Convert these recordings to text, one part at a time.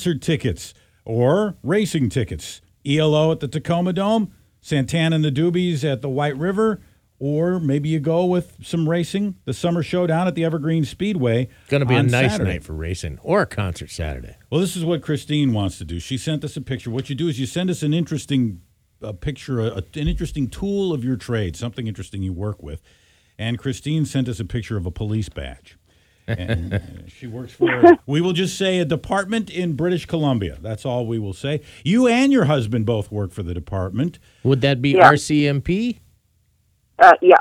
concert tickets or racing tickets. ELO at the Tacoma Dome, Santana and the Doobies at the White River, or maybe you go with some racing, the Summer Showdown at the Evergreen Speedway. Going to be a nice Saturday. night for racing or a concert Saturday. Well, this is what Christine wants to do. She sent us a picture. What you do is you send us an interesting picture, an interesting tool of your trade, something interesting you work with. And Christine sent us a picture of a police badge. And she works for, we will just say, a department in British Columbia. That's all we will say. You and your husband both work for the department. Would that be RCMP? Yeah.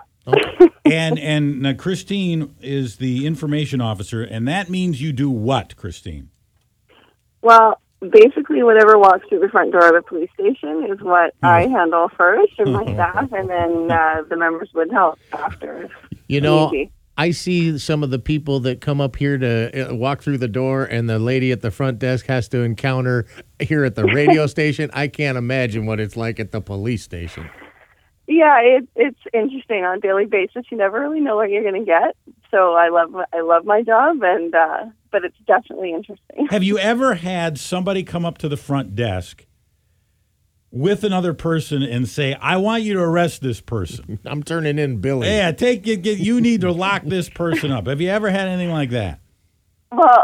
And now Christine is the information officer, and that means you do what, Christine? Well, basically, whatever walks through the front door of the police station is what I handle first, and my staff, and then the members would help after. You know, I see some of the people that come up here to walk through the door, and the lady at the front desk has to encounter here at the radio station. I can't imagine what it's like at the police station. Yeah, it's interesting on a daily basis. You never really know what you're going to get. So I love my job, and but it's definitely interesting. Have you ever had somebody come up to the front desk with another person and say, "I want you to arrest this person"? I'm turning in Billy. Yeah, you need to lock this person up. Have you ever had anything like that? Well,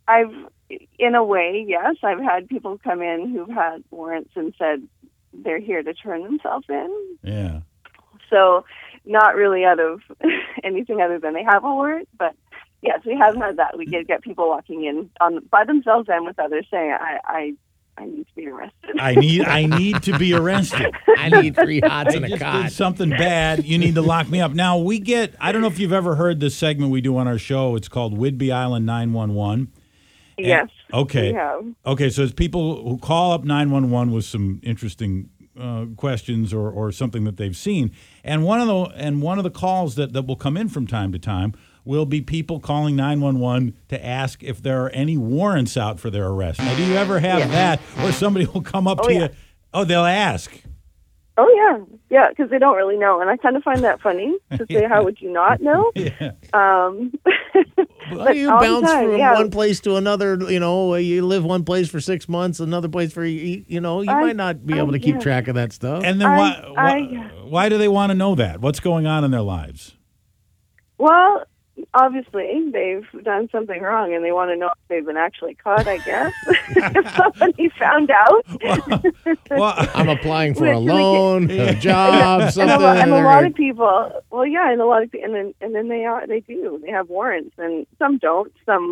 in a way, yes. I've had people come in who've had warrants and said they're here to turn themselves in. Yeah. So not really out of anything other than they have a warrant, but yes, we have had that. We get people walking in by themselves and with others saying, I need to be arrested. I need to be arrested. I need 3 hots and a Did cot. something bad. You need to lock me up. Now, I don't know if you've ever heard this segment we do on our show. It's called Whidbey Island 911. Yes. Okay. We have. Okay, so it's people who call up 911 with some interesting questions or something that they've seen. And one of the calls that will come in from time to time will be people calling 911 to ask if there are any warrants out for their arrest. Now, do you ever have that where somebody will come up to you? Oh, they'll ask. Oh, yeah. Yeah, because they don't really know. And I kind of find that funny to say, how would you not know? Yeah. Well, you bounce from one place to another. You know, you live one place for 6 months, another place for, you might not be able to keep track of that stuff. And then why do they want to know that? What's going on in their lives? Well, obviously, they've done something wrong, and they want to know if they've been actually caught, I guess. If somebody found out. Well, I'm applying for a loan, a job, something. And a lot of people, and a lot of people, and then they have warrants, and some don't,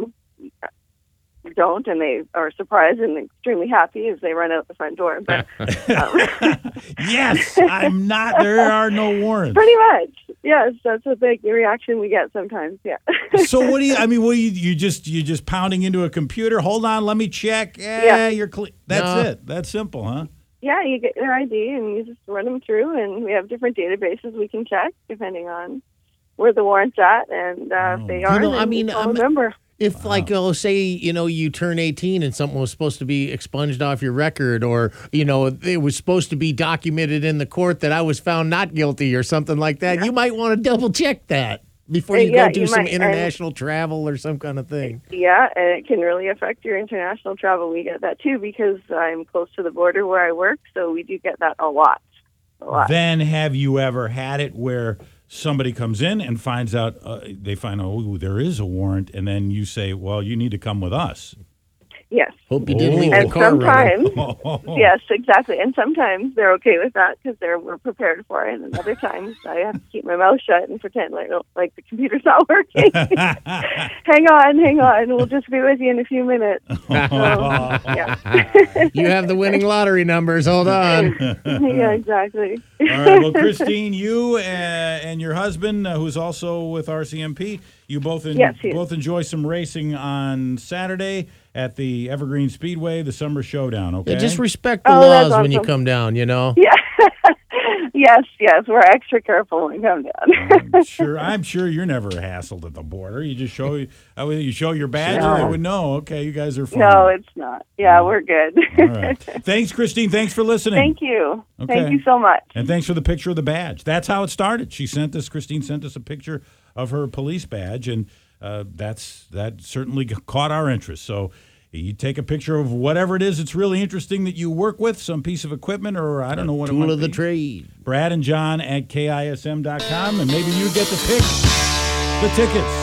and they are surprised and extremely happy as they run out the front door. But yes, I'm not. There are no warrants. Pretty much, yes. That's a big reaction we get sometimes. Yeah. So what do you? I mean, you just pounding into a computer? Hold on, let me check. Yeah, you're clean. That's it. That's simple, huh? Yeah, you get their ID and you just run them through, and we have different databases we can check depending on where the warrant's at, and if they are, remember. If, say, you turn 18 and something was supposed to be expunged off your record, or, it was supposed to be documented in the court that I was found not guilty or something like that, you might want to double check that before you go do some international travel or some kind of thing. Yeah, and it can really affect your international travel. We get that, too, because I'm close to the border where I work, so we do get that a lot. Then have you ever had it where somebody comes in and finds out, they find out, there is a warrant, and then you say, well, you need to come with us? Yes. Hope you didn't leave the car sometimes, running. yes, exactly. And sometimes they're okay with that because we're prepared for it. And other times I have to keep my mouth shut and pretend like the computer's not working. Hang on. We'll just be with you in a few minutes. Yeah. You have the winning lottery numbers. Hold on. Yeah, exactly. All right. Well, Christine, you and your husband, who's also with RCMP, you both enjoy some racing on Saturday at the Evergreen Speedway, the Summer Showdown, okay? Yeah, just respect the laws when you come down, Yeah. Yes, we're extra careful when we come down. I'm sure you're never hassled at the border. You just show your badge and they would know, okay, you guys are fine. No, it's not. Yeah, we're good. All right. Thanks, Christine. Thanks for listening. Thank you. Okay. Thank you so much. And thanks for the picture of the badge. That's how it started. Christine sent us a picture of her police badge, and that certainly caught our interest. So You take a picture of whatever it is that's really interesting that you work with, some piece of equipment, or I don't know what it might be. Tool of the trade. Brad and John at KISM.com, and maybe you get to pick the tickets.